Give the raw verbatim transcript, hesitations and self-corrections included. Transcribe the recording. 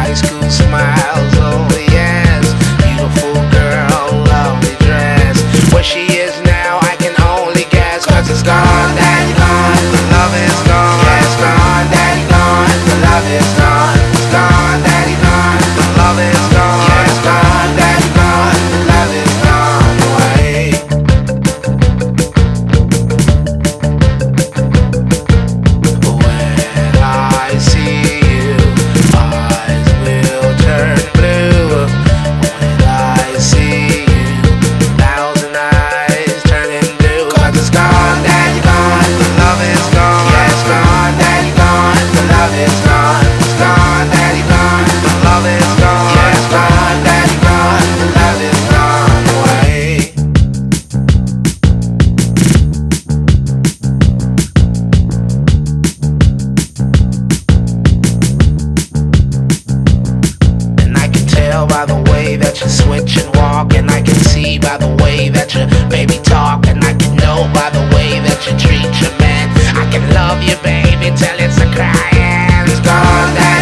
high school smiles, oh yes. Beautiful girl, lovely dress. Where she is now, I can only guess. Cause it's gone, daddy gone, the love is gone. Yeah, it's gone, daddy gone, the love is gone. It's gone, daddy gone, the love is gone. Yeah, it's gone, daddy gone, the love is gone away. When I see you, eyes will turn blue. When I see you, thousand eyes turning blue. Cause it's gone, daddy gone, the love is gone. Yeah, it's gone, daddy gone, the love is gone. It's gone, daddy gone, the love is gone. Yeah, it's gone, daddy gone, the love is gone away. And I can tell by the way that you switch and walk, and I can see by the way that you baby talk, and I can know by the way that you treat your man. I can love you, baby, till it's a crying. It's gone, daddy.